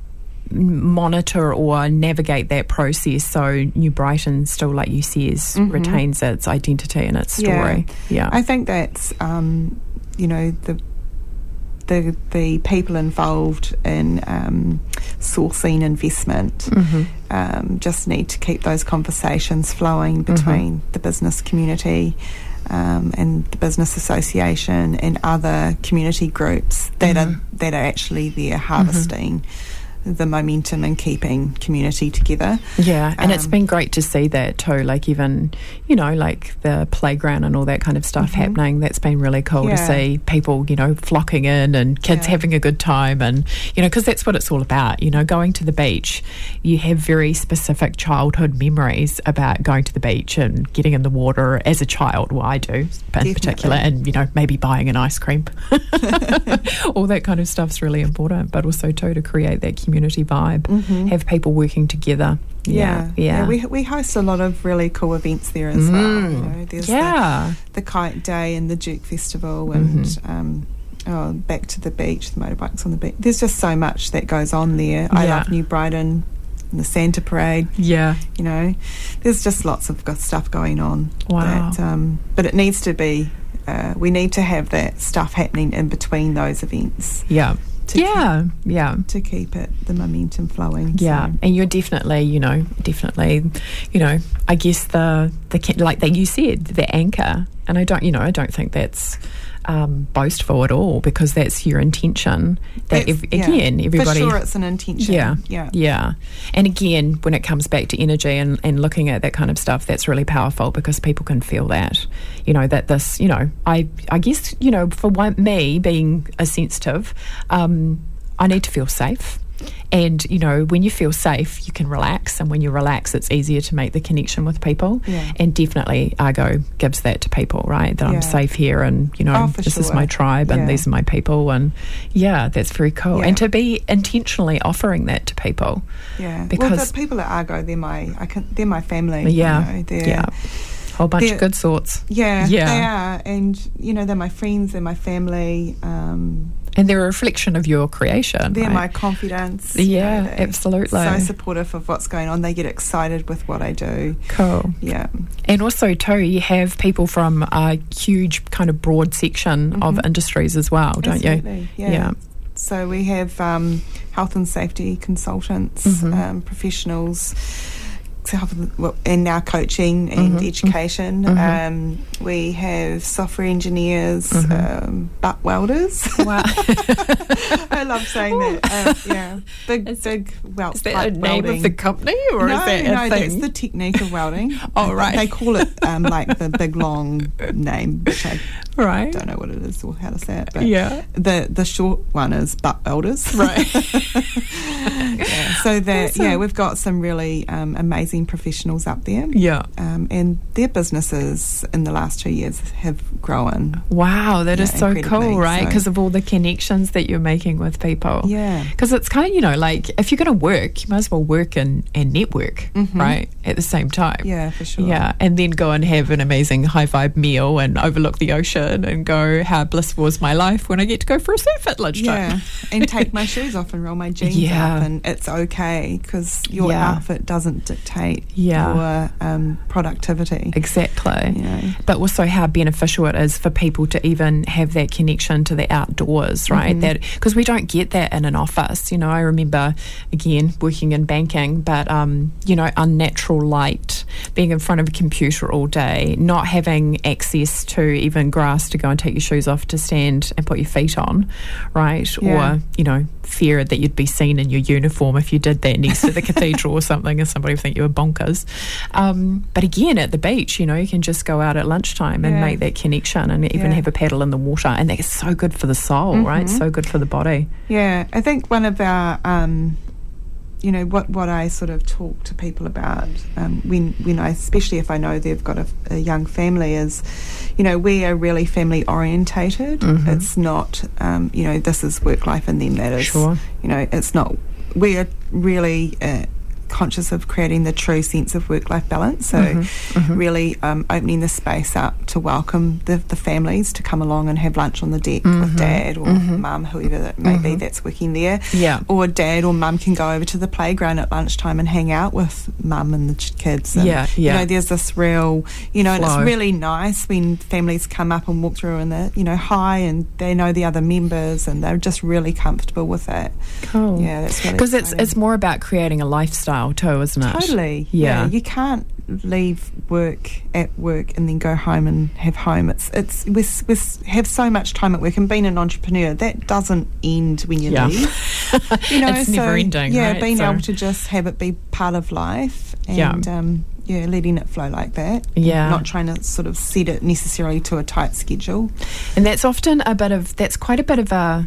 monitor or navigate that process so New Brighton still, like you says, Mhm. retains its identity and its story? Yeah. I think that's, um, you know, the the the people involved in um, sourcing investment Mhm. um, just need to keep those conversations flowing between the business community um, and the business association and other community groups that Mhm. are that are actually there harvesting the momentum and keeping community together. Yeah, and it's Um, been great to see that too. Like even, you know, like the playground and all that kind of stuff Mhm. happening. That's been really cool Yeah. to see people, you know, flocking in and kids Yeah. having a good time, and you know, because that's what it's all about. You know, going to the beach, you have very specific childhood memories about going to the beach and getting in the water as a child. Well, I do in Definitely. particular, and you know, maybe buying an ice cream. All that kind of stuff's really important, but also too to create that community vibe, Mhm. have people working together. Yeah, yeah, we we host a lot of really cool events there as well. Mm. You know, there's yeah. the, the Kite Day and the Duke Festival, and Mhm. um, oh, back to the beach, the motorbikes on the beach. There's just so much that goes on there. I Yeah. love New Brighton, and the Santa Parade. yeah. You know, there's just lots of good stuff going on. Wow. That, um, but it needs to be. Uh, we need to have that stuff happening in between those events Yeah. to Yeah. Yeah. keep, to keep it the momentum flowing. Yeah, So, and you're definitely, you know, definitely, you know, I guess the the ki- like that you said, the anchor, and I don't, you know, I don't think that's um, boastful at all, because that's your intention. That that's- ev- yeah. again, everybody, For sure, it's an intention. yeah, yeah. yeah, and again, when it comes back to energy and, and looking at that kind of stuff, that's really powerful, because people can feel that, you know, that this, you know, I I guess, you know, for one, me being a sensitive, um, I need to feel safe. And, you know, when you feel safe, you can relax. And when you relax, it's easier to make the connection with people. Yeah. And definitely Argo gives that to people, right? That Yeah. I'm safe here, and, you know, Oh, for this is sure. my tribe, and Yeah. these are my people. And, yeah, that's very cool. Yeah. And to be intentionally offering that to people. Yeah, Because- well, the people at Argo, they're my, I can, they're my family. Yeah. you know, they're, Yeah. Whole bunch they're- of good sorts. yeah, Yeah. they are, and you know, they're my friends, they're my family, um, And they're a reflection of your creation. they're right? my confidence. you Yeah, know, they're absolutely. So supportive of what's going on. They get excited with what I do. Cool. Yeah, And also, too, you have people from a huge kind of broad section of Mhm. industries as well, don't you? absolutely. Yeah. Yeah. So we have um, health and safety consultants, Mhm. um, professionals, so health and- well, and now coaching and Mhm. education. Mhm. Um, we have software engineers, Mhm. um, butt welders. Wow. I love saying that. Um, yeah, big, Is- big weld. Is that pipe a name welding. of the company, or no, is that a no, thing? that's the technique of welding. Oh, Uh, right. They call it um, like the big long name, which I Right. don't know what it is or how to say it. But Yeah. the the short one is butt welders. Right. yeah, so that Awesome. yeah, we've got some really um, amazing professionals up there. Yeah. Um, and their businesses in the last two years have grown. Wow, that is Yeah, so incredibly, cool, right? so- Because of all the connections that you're making with people. Yeah. Because it's kind of, you know, like if you're going to work, you might as well work and, and network, Mhm. right? At the same time. Yeah, for sure. Yeah, and then go and have an amazing high vibe meal and overlook the ocean and go, how blissful was my life when I get to go for a surf at lunchtime. Yeah, and take my shoes off and roll my jeans Yeah. up, and it's okay because your Yeah. outfit doesn't dictate Yeah. your um, productivity. Exactly. You know. But also how beneficial it is for people to even have that connection to the outdoors, right? Mhm. That because we don't get that in an office. You know, I remember again working in banking, but um, you know, unnatural light, being in front of a computer all day, not having access to even grass to go and take your shoes off to stand and put your feet on, right? Yeah. Or you know, fear that you'd be seen in your uniform if you did that next to the cathedral or something, and somebody would think you were bonkers. Um, but again, at the beach, you know, you can just go out at lunchtime and Yeah. make that connection, and even Yeah. have a paddle in the water, and that's so good for the soul, right? Mhm. So good for the body. Yeah, I think one of our um, you know, what, what I sort of talk to people about um, when when I, especially if I know they've got a, a young family, is, you know, we are really family orientated. Mm-hmm. It's not, um, you know, this is work life and then that is, sure. you know, it's not. We are really uh, conscious of creating the true sense of work-life balance. So mm-hmm. Mm-hmm. really um, opening the space up to welcome the, the families to come along and have lunch on the deck mm-hmm. with dad or mm-hmm. mum, whoever that may mm-hmm. be that's working there. Yeah. Or dad or mum can go over to the playground at lunchtime and hang out with mum and the ch- kids. And, yeah, yeah. You know, there's this real, you know, flow. And it's really nice when families come up and walk through and they're, you know, hi, and they know the other members and they're just really comfortable with it. Cool. Yeah, that's really Because it's, it's more about creating a lifestyle too, isn't it? Totally. Yeah. yeah. You can't leave work at work and then go home and have home. It's it's we we have so much time at work, and being an entrepreneur, that doesn't end when you yeah. leave. You know, it's so, never ending. Yeah, right? being so. able to just have it be part of life and Yeah. um, yeah, letting it flow like that. Yeah. Not trying to sort of set it necessarily to a tight schedule. And that's often a bit of that's quite a bit of a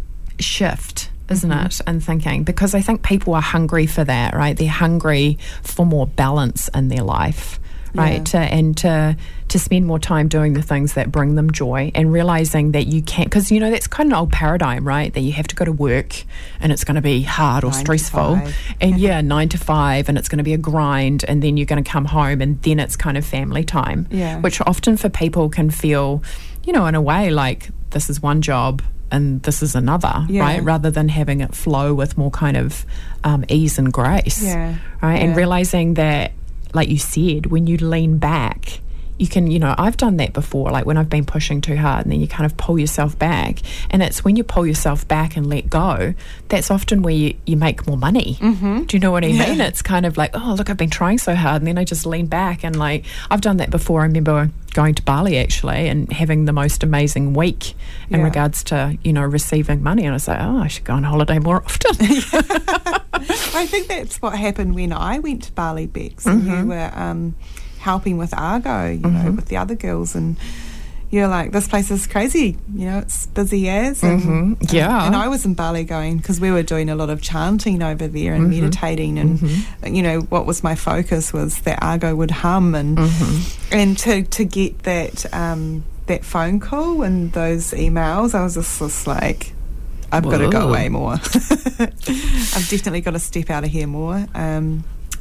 shift, isn't mm-hmm. it, in thinking, because I think people are hungry for that, right? They're hungry for more balance in their life, right? Yeah. To, and to to spend more time doing the things that bring them joy, and realising that you can't, because, you know, that's kind of an old paradigm, right? That you have to go to work and it's going to be hard or nine stressful. And yeah, nine to five, and it's going to be a grind, and then you're going to come home and then it's kind of family time, yeah. which often for people can feel, you know, in a way like this is one job and this is another, yeah. right? Rather than having it flow with more kind of um, ease and grace, yeah. right? Yeah. And realising that, like you said, when you lean back, you can, you know, I've done that before, like when I've been pushing too hard, and then you kind of pull yourself back. And it's when you pull yourself back and let go, that's often where you, you make more money. Mm-hmm. Do you know what I yeah. mean? It's kind of like, oh, look, I've been trying so hard, and then I just lean back, and like, I've done that before. I remember going to Bali actually and having the most amazing week in yeah. regards to, you know, receiving money. And I was like, oh, I should go on holiday more often. I think that's what happened when I went to Bali, Bex, and Mm-hmm. you were um, helping with Argo, you Mm-hmm. know, with the other girls, and you're like, this place is crazy, you know, it's busy as. And, Mm-hmm. Yeah. Um, and I was in Bali going, because we were doing a lot of chanting over there and Mm-hmm. meditating, and, Mm-hmm. you know, what was my focus was that Argo would hum, and Mm-hmm. and to, to get that, um, that phone call and those emails, I was just, just like, I've got to go Whoa. away more. I've definitely got to step out of here more. Um,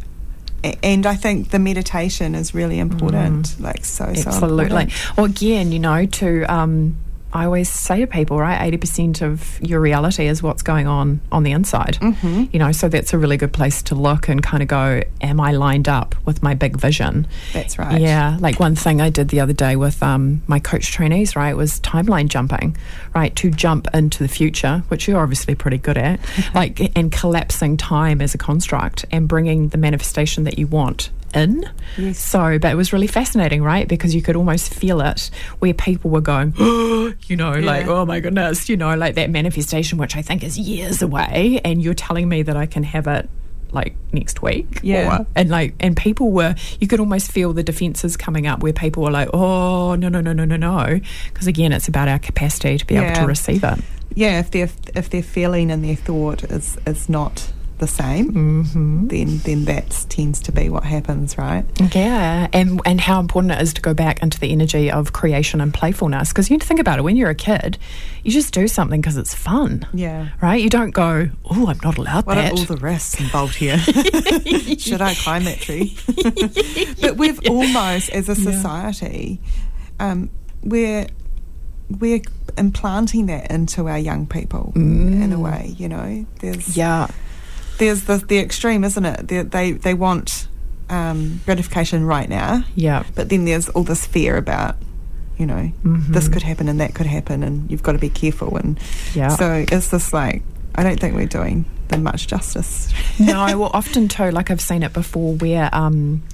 a- and I think the meditation is really important, mm. like so, so Absolutely. important. Well, again, you know, to um, I always say to people, right, eighty percent of your reality is what's going on on the inside. Mm-hmm. You know, so that's a really good place to look and kind of go, am I lined up with my big vision? That's right. Yeah, like one thing I did the other day with um, my coach trainees, right, was timeline jumping, right, to jump into the future, which you're obviously pretty good at, like, and collapsing time as a construct and bringing the manifestation that you want in. Yes. So, but it was really fascinating, right? Because you could almost feel it where people were going, oh, you know, Yeah. like, oh my goodness, you know, like that manifestation, which I think is years away. And you're telling me that I can have it like next week. Yeah. Or, and like, and people were, you could almost feel the defences coming up where people were like, oh, no, no, no, no, no, no. Because again, it's about our capacity to be Yeah. able to receive it. Yeah, if their if their feeling and their thought is is not the same, Mm-hmm. then then that tends to be what happens, right? Yeah, and and how important it is to go back into the energy of creation and playfulness. Because you think about it, when you're a kid, you just do something because it's fun, Yeah. right? You don't go, oh, I'm not allowed What that. are all the risks involved here? Should I climb that tree? But we've almost, as a society, um, we're we're implanting that into our young people Mm. in a way. You know, there's yeah, there's the the extreme, isn't it? They they, they want um, gratification right now, yeah, but then there's all this fear about, you know, mm-hmm. this could happen and that could happen, and you've got to be careful. And yeah. so it's this like, I don't think we're doing them much justice. No, well, often too, like I've seen it before where, um,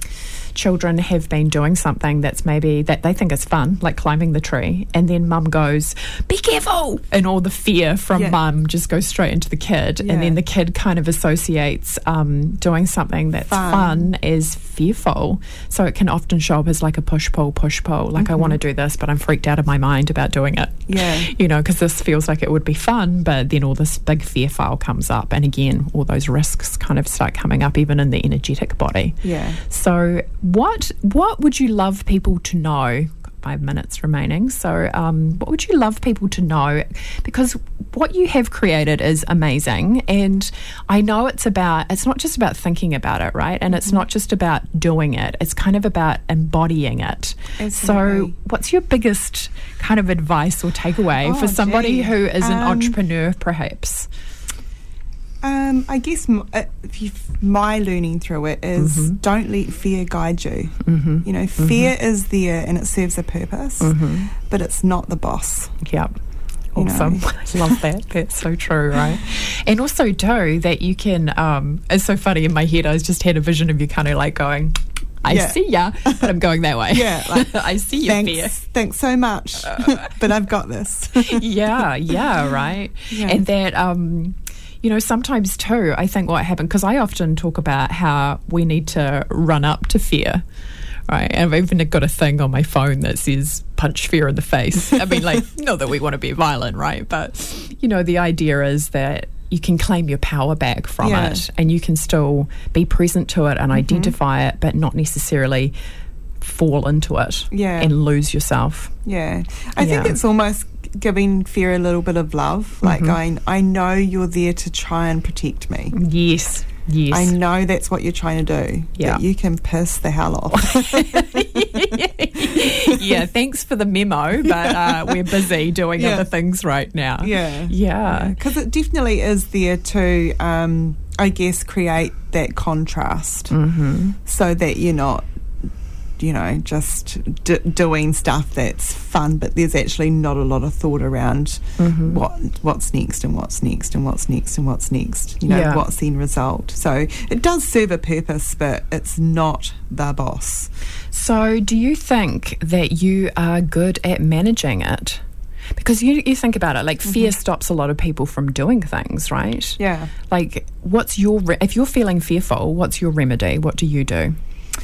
children have been doing something that's maybe that they think is fun, like climbing the tree, and then mum goes, be careful, and all the fear from Yeah. mum just goes straight into the kid, Yeah. and then the kid kind of associates um, doing something that's Fun. fun as fearful. So it can often show up as like a push pull push pull, like I want to do this but I'm freaked out of my mind about doing it. Yeah. You know, because this feels like it would be fun, but then all this big fear file comes up, and again all those risks kind of start coming up even in the energetic body. Yeah. So what what would you love people to know? Got five minutes remaining. So um, what would you love people to know? Because what you have created is amazing, and I know it's about, it's not just about thinking about it, right? And it's not just about doing it, it's kind of about embodying it. Absolutely. So what's your biggest kind of advice or takeaway Oh, for somebody gee. who is an Um, entrepreneur perhaps? Um, I guess m- uh, if you, my learning through it is Mm-hmm. don't let fear guide you. Mm-hmm. You know, fear is there and it serves a purpose, Mm-hmm. but it's not the boss. Yep. You know. Awesome. I love that. That's so true, right? And also, too, that you can, um, it's so funny in my head, I just had a vision of you kind of like going, I Yeah. see ya, but I'm going that way. Yeah, like, I see your Thanks, fear. thanks so much, but I've got this. yeah, yeah, right. Yeah. And that, um, you know, sometimes too, I think what happened, because I often talk about how we need to run up to fear, right? And I've even got a thing on my phone that says punch fear in the face. I mean, like, not that we want to be violent, right? But, you know, the idea is that you can claim your power back from Yeah. it, and you can still be present to it and Mm-hmm. identify it, but not necessarily fall into it Yeah. and lose yourself. Yeah. I think Yeah. it's almost giving fear a little bit of love, like going, I know you're there to try and protect me. Yes, yes. I know that's what you're trying to do. Yeah. But you can piss the hell off. yeah, thanks for the memo, but uh, we're busy doing Yeah. other things right now. Yeah. Yeah. Because it definitely is there to, um, I guess, create that contrast Mm-hmm. so that you're not, you know, just d- doing stuff that's fun, but there's actually not a lot of thought around Mm-hmm. what what's next and what's next and what's next and what's next. You know, Yeah. what's the end result. So it does serve a purpose, but it's not the boss. So, do you think that you are good at managing it? Because you, you think about it, like fear stops a lot of people from doing things, right? Yeah. Like, what's your, re- if you're feeling fearful, what's your remedy? What do you do?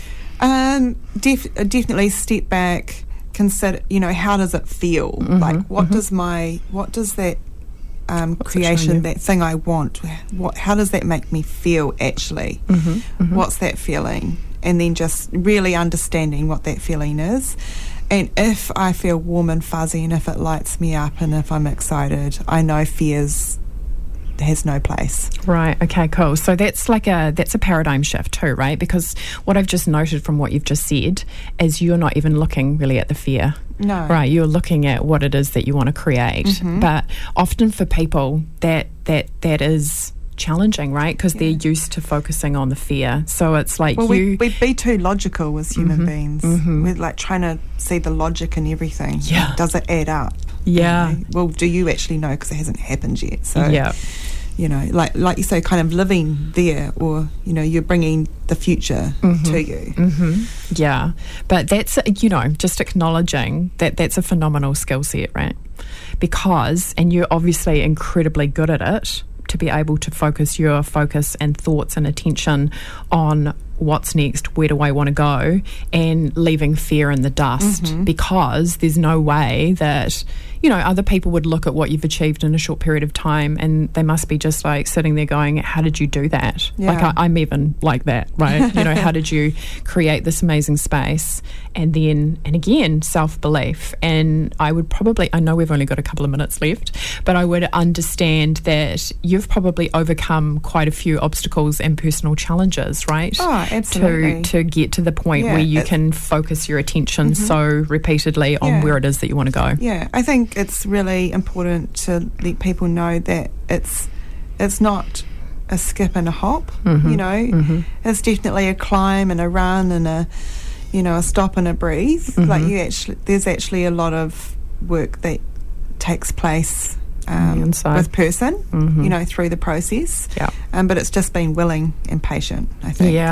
Um, def- definitely step back, consider, you know, how does it feel? Mm-hmm, like, what does my, what does that um, What's it showing creation, you? that thing I want, what, how does that make me feel actually? Mm-hmm, What's that feeling? And then just really understanding what that feeling is. And if I feel warm and fuzzy and if it lights me up and if I'm excited, I know fears has no place. Right. Okay, cool. So that's like a that's a paradigm shift too, right? Because what I've just noted from what you've just said is you're not even looking really at the fear. No. Right. You're looking at what it is that you want to create. Mm-hmm. But often for people that that that is challenging, right? Because they're used to focusing on the fear. So it's like Well, you we, we'd be too logical as human Mhm, beings. mhm. We're like trying to see the logic in everything. Yeah. Does it add up? Yeah. You know? Well, do you actually know? Because it hasn't happened yet. So, yeah. you know, like like you say, kind of living there, or, you know, you're bringing the future to you. hmm Yeah, but that's, you know, just acknowledging that that's a phenomenal skill set, right? Because, and you're obviously incredibly good at it, to be able to focus your focus and thoughts and attention on what's next, where do I want to go, and leaving fear in the dust, Mm-hmm. because there's no way that, you know, other people would look at what you've achieved in a short period of time and they must be just like sitting there going, how did you do that? Yeah. Like I, I'm even like that, right? You know, how did you create this amazing space? And then, and again, self-belief. And I would probably, I know we've only got a couple of minutes left, but I would understand that you've probably overcome quite a few obstacles and personal challenges, right? Oh, absolutely. To, to get to the point Yeah, where you it- can focus your attention so repeatedly on Yeah. where it is that you want to go. Yeah, I think it's really important to let people know that it's it's not a skip and a hop. Mhm, You know, mhm. it's definitely a climb and a run and a, you know, a stop and a breathe. Mhm. Like you actually, there's actually a lot of work that takes place um, inside. with person. Mhm. You know, through the process. Yeah. Um, but it's just being willing and patient, I think. Yeah.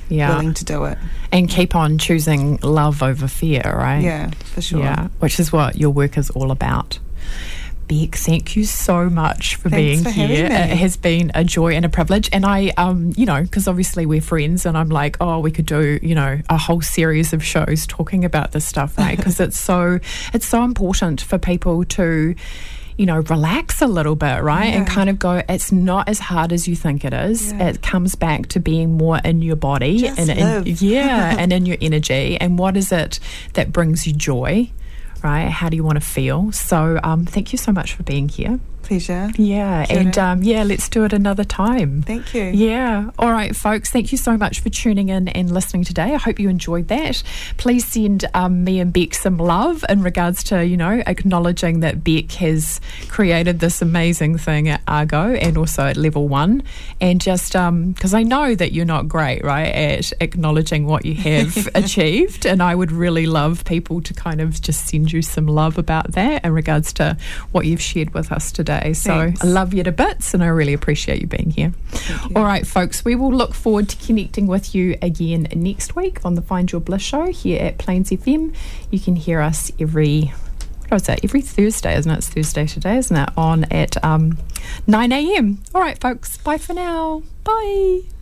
yeah. willing to do it. And keep on choosing love over fear, right? Yeah, for sure. Yeah, which is what your work is all about. Beck, thank you so much for Thanks being for here. having me. It has been a joy and a privilege. And I, um, you know, because obviously we're friends, and I'm like, oh, we could do, you know, a whole series of shows talking about this stuff, right? Because it's so, it's so important for people to, you know, relax a little bit, right? Yeah. And kind of go, it's not as hard as you think it is. Yeah. It comes back to being more in your body Just and in, live. yeah, and in your energy. And what is it that brings you joy? Right? How do you want to feel? So um, thank you so much for being here. Pleasure. Yeah, Kia and ora. um, yeah, let's do it another time. Thank you. Yeah. All right, folks, thank you so much for tuning in and listening today. I hope you enjoyed that. Please send um, me and Beck some love in regards to, you know, acknowledging that Beck has created this amazing thing at Argo and also at Level One. And just because um, I know that you're not great, right, at acknowledging what you have achieved. And I would really love people to kind of just send you some love about that in regards to what you've shared with us today. So Thanks. I love you to bits, and I really appreciate you being here. Thank you. All right, folks, we will look forward to connecting with you again next week on the Find Your Bliss show here at Plains F M. You can hear us every, what was that, every Thursday, isn't it? It's Thursday today, isn't it? On at um, nine a.m. All right, folks, bye for now. Bye.